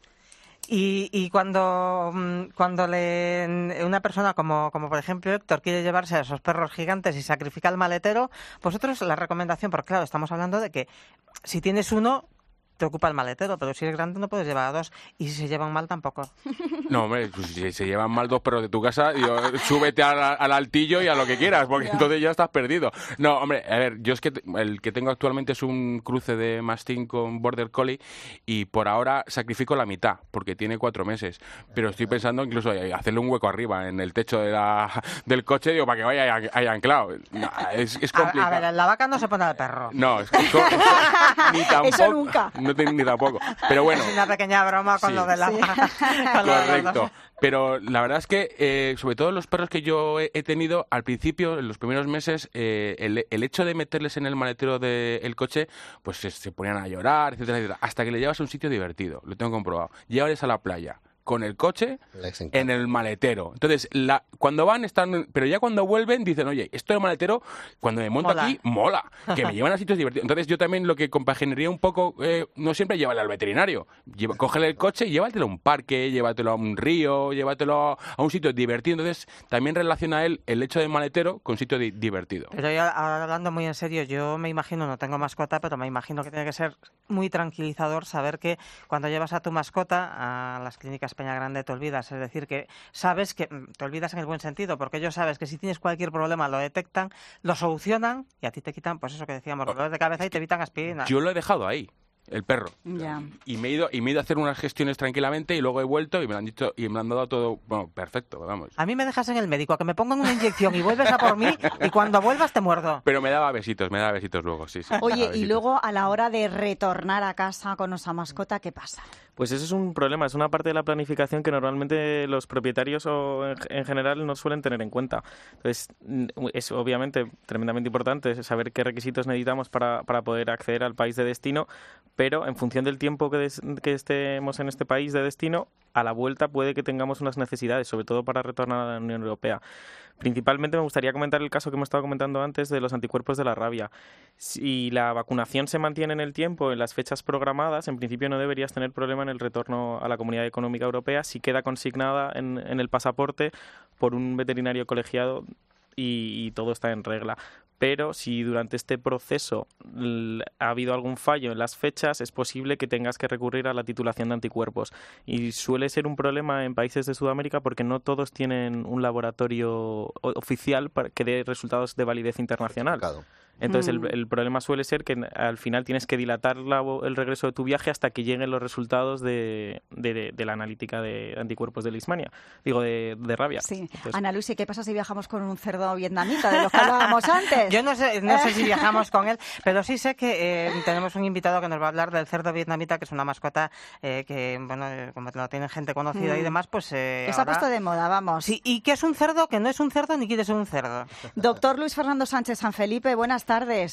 Y, y cuando, mm, cuando le, una persona como, como por ejemplo Héctor quiere llevarse a esos perros gigantes y sacrifica el maletero, vosotros la recomendación, porque claro, estamos hablando de que si tienes uno, te ocupa el maletero, pero si eres grande no puedes llevar a dos y si se llevan mal tampoco. No, hombre, pues si se llevan mal dos perros de tu casa, digo, súbete al, al altillo y a lo que quieras, porque Ya. entonces ya estás perdido. No, hombre, a ver, yo es que te- el que tengo actualmente es un cruce de Mastín con Border Collie y por ahora sacrifico la mitad, porque tiene cuatro meses. Pero estoy pensando incluso en hacerle un hueco arriba, en el techo de la, del coche, digo, para que vaya ahí- ahí anclado. No, es, es A, complicado. a ver, en la vaca no se pone al perro. No, es que es co- es- ni tampoco. Eso nunca. No te- ni tampoco. Pero bueno. Es una pequeña broma con Sí. lo de la Sí. vaca. con lo de los Correcto. dos. Pero la verdad es que, eh, sobre todo los perros que yo he, he tenido, al principio, en los primeros meses, eh, el, el hecho de meterles en el maletero del coche, pues se, se ponían a llorar, etcétera, etcétera, hasta que le llevas a un sitio divertido. Lo tengo comprobado. Llévales a la playa con el coche Les encanta. en el maletero. Entonces, la, cuando van, están... Pero ya cuando vuelven, dicen, oye, esto del maletero, cuando me monto Mola. aquí, mola. Que me llevan a sitios divertidos. Entonces, yo también lo que compaginaría un poco, eh, no siempre llévale al veterinario. Lleva, cógele el coche y llévatelo a un parque, llévatelo a un río, llévatelo a un sitio divertido. Entonces, también relaciona él el hecho del maletero con sitio di- divertido. Pero ya ahora hablando muy en serio, yo me imagino, no tengo mascota, pero me imagino que tiene que ser muy tranquilizador saber que cuando llevas a tu mascota a las clínicas Peñagrande te olvidas. Es decir, que sabes que te olvidas en el buen sentido, porque ellos sabes que si tienes cualquier problema lo detectan, lo solucionan y a ti te quitan, pues eso que decíamos, dolores de cabeza y te evitan aspirinas. Yo lo he dejado ahí, el perro. Ya. Y me he ido y me he ido a hacer unas gestiones tranquilamente y luego he vuelto y me lo han dicho y me lo han dado todo, bueno, perfecto, vamos. A mí me dejas en el médico a que me pongan una inyección y vuelves a por mí y cuando vuelvas te muerdo. Pero me daba besitos, me daba besitos luego, sí, sí. me daba Oye, y besitos. luego a la hora de retornar a casa con nuestra mascota, ¿qué pasa? Pues eso es un problema, es una parte de la planificación que normalmente los propietarios o en, en general no suelen tener en cuenta. Entonces, n- es obviamente tremendamente importante saber qué requisitos necesitamos para, para poder acceder al país de destino, pero en función del tiempo que, des- que estemos en este país de destino, a la vuelta puede que tengamos unas necesidades, sobre todo para retornar a la Unión Europea. Principalmente me gustaría comentar el caso que hemos estado comentando antes de los anticuerpos de la rabia. Si la vacunación se mantiene en el tiempo, en las fechas programadas, en principio no deberías tener problema en el retorno a la Comunidad Económica Europea si queda consignada en, en el pasaporte por un veterinario colegiado y, y todo está en regla. Pero si durante este proceso l- ha habido algún fallo en las fechas, es posible que tengas que recurrir a la titulación de anticuerpos. Y suele ser un problema en países de Sudamérica porque no todos tienen un laboratorio o- oficial para que dé resultados de validez internacional. Certificado. Entonces Mm. el, el problema suele ser que n- al final tienes que dilatar la- el regreso de tu viaje hasta que lleguen los resultados de, de- de- de la analítica de anticuerpos de Leishmania, digo de, de rabia. Sí. Entonces, Ana Lucy, ¿qué pasa si viajamos con un cerdo vietnamita de los que hablábamos antes? Yo no sé, no sé si viajamos con él, pero sí sé que eh, tenemos un invitado que nos va a hablar del cerdo vietnamita, que es una mascota eh, que, bueno, eh, como lo tiene gente conocida y Mm. demás, pues eh, Está ahora- puesto de moda, vamos. Sí, y que es un cerdo que no es un cerdo ni quiere ser un cerdo. Doctor Luis Fernando Sánchez San Felipe, buenas tardes. Hola,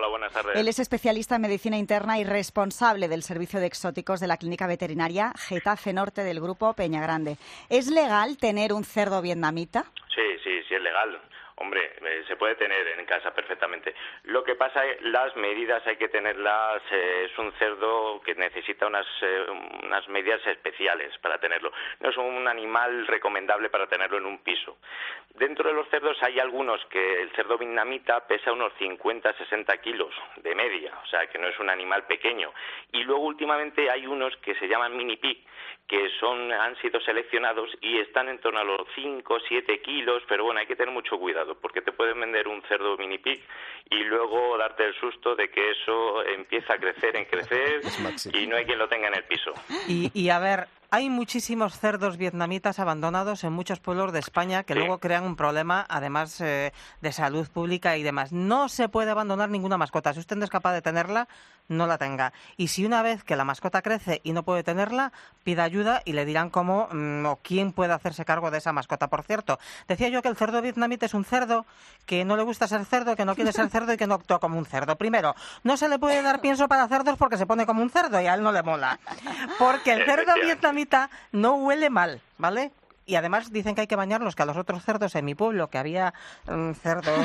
Hola, buenas tardes. Él es especialista en medicina interna y responsable del servicio de exóticos de la clínica veterinaria Getafe Norte del grupo Peñagrande. ¿Es legal tener un cerdo vietnamita? Sí, sí, sí es legal. Hombre, eh, se puede tener en casa perfectamente. Lo que pasa es las medidas hay que tenerlas. Eh, es un cerdo que necesita unas eh, unas medidas especiales para tenerlo. No es un animal recomendable para tenerlo en un piso. Dentro de los cerdos hay algunos que el cerdo vietnamita pesa unos cincuenta a sesenta kilos de media, o sea que no es un animal pequeño. Y luego últimamente hay unos que se llaman mini pig, que son han sido seleccionados y están en torno a los cinco o siete kilos, pero bueno, hay que tener mucho cuidado porque te pueden vender un cerdo mini pig y luego darte el susto de que eso empieza a crecer, en crecer y no hay quien lo tenga en el piso. Y, y a ver, hay muchísimos cerdos vietnamitas abandonados en muchos pueblos de España que sí. luego crean un problema, además eh, de salud pública y demás. No se puede abandonar ninguna mascota. Si usted no es capaz de tenerla, no la tenga. Y si una vez que la mascota crece y no puede tenerla, pida ayuda y le dirán cómo mmm, o quién puede hacerse cargo de esa mascota. Por cierto, decía yo que el cerdo vietnamita es un cerdo que no le gusta ser cerdo, que no quiere ser cerdo y que no actúa como un cerdo. Primero, no se le puede dar pienso para cerdos porque se pone como un cerdo y a él no le mola. Porque el cerdo vietnamita no huele mal, ¿vale? Y además dicen que hay que bañarlos, que a los otros cerdos en mi pueblo, que había um, cerdos...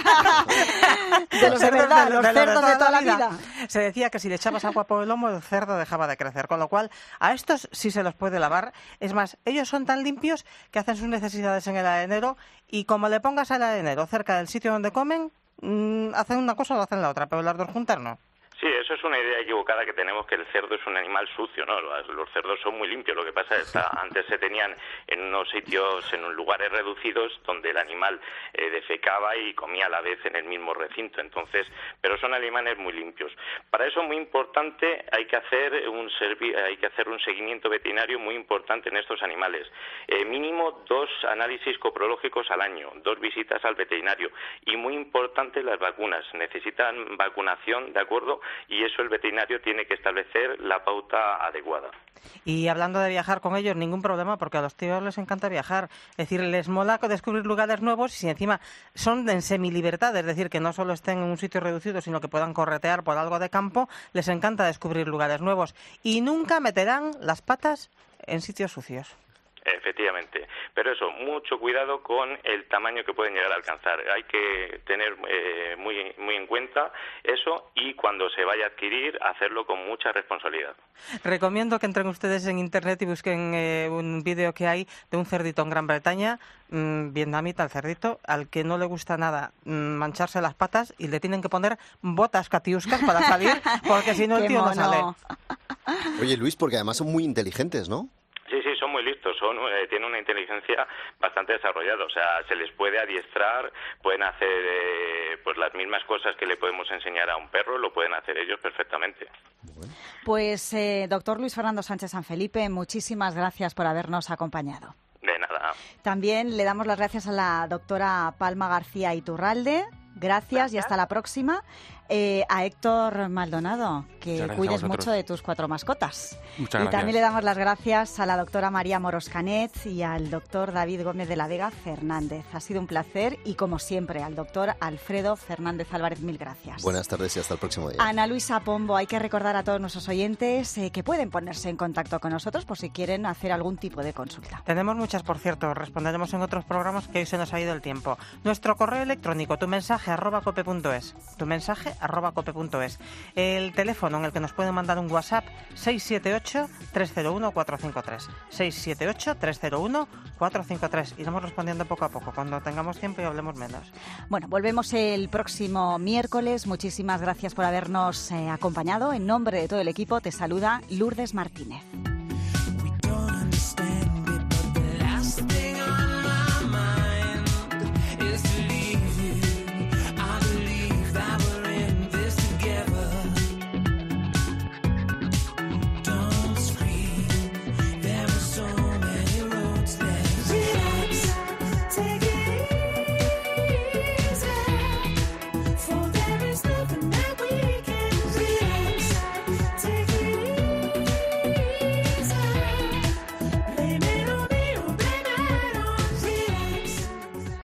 de los de verdad, de, los de, cerdos de, de toda la vida. vida. Se decía que si le echabas agua por el lomo, el cerdo dejaba de crecer. Con lo cual, a estos sí se los puede lavar. Es más, ellos son tan limpios que hacen sus necesidades en el arenero y como le pongas el arenero cerca del sitio donde comen, mmm, hacen una cosa o hacen la otra, pero las dos juntas no. Sí, eso es una idea equivocada que tenemos, que el cerdo es un animal sucio, ¿no? Los, los cerdos son muy limpios, lo que pasa es que antes se tenían en unos sitios, en unos lugares reducidos, donde el animal eh, defecaba y comía a la vez en el mismo recinto, entonces, pero son animales muy limpios. Para eso es muy importante, hay que hacer un servi- hay que hacer un seguimiento veterinario muy importante en estos animales. Eh, mínimo dos análisis coprológicos al año, dos visitas al veterinario, y muy importante las vacunas, necesitan vacunación, ¿de acuerdo?, y eso el veterinario tiene que establecer la pauta adecuada. Y hablando de viajar con ellos, ningún problema, porque a los tíos les encanta viajar. Es decir, les mola descubrir lugares nuevos y si encima son en semilibertad, es decir, que no solo estén en un sitio reducido, sino que puedan corretear por algo de campo, les encanta descubrir lugares nuevos. Y nunca meterán las patas en sitios sucios. Efectivamente, pero eso, mucho cuidado con el tamaño que pueden llegar a alcanzar. Hay que tener eh, muy muy en cuenta eso y cuando se vaya a adquirir, hacerlo con mucha responsabilidad. Recomiendo que entren ustedes en internet y busquen eh, un vídeo que hay de un cerdito en Gran Bretaña, mmm, vietnamita el cerdito, al que no le gusta nada mmm, mancharse las patas y le tienen que poner botas catiuscas para salir, porque si no el tío no sale. Oye, Luis, porque además son muy inteligentes, ¿no? Sí, sí, son muy listos, son, eh, tienen una inteligencia bastante desarrollada, o sea, se les puede adiestrar, pueden hacer eh, pues las mismas cosas que le podemos enseñar a un perro, lo pueden hacer ellos perfectamente. Pues, eh, doctor Luis Fernando Sánchez Sanfelipe, muchísimas gracias por habernos acompañado. De nada. También le damos las gracias a la doctora Palma García Iturralde. Gracias, gracias. Y hasta la próxima. Eh, a Héctor Maldonado, que cuides mucho de tus cuatro mascotas. Muchas y gracias. También le damos las gracias a la doctora María Moroscanet y al doctor David Gómez de la Vega Fernández. Ha sido un placer y, como siempre, al doctor Alfredo Fernández Álvarez, mil gracias. Buenas tardes y hasta el próximo día. Ana Luisa Pombo, hay que recordar a todos nuestros oyentes eh, que pueden ponerse en contacto con nosotros por si quieren hacer algún tipo de consulta. Tenemos muchas, por cierto, responderemos en otros programas que hoy se nos ha ido el tiempo. Nuestro correo electrónico, tu mensaje arroba cope punto es, tu mensaje arroba cope punto es. El teléfono en el que nos pueden mandar un WhatsApp, seis siete ocho, tres cero uno, cuatro cinco tres, seis siete ocho, tres cero uno, cuatro cinco tres. Iremos respondiendo poco a poco, cuando tengamos tiempo y hablemos menos. Bueno, volvemos el próximo miércoles. Muchísimas gracias por habernos eh, acompañado. En nombre de todo el equipo te saluda Lourdes Martínez.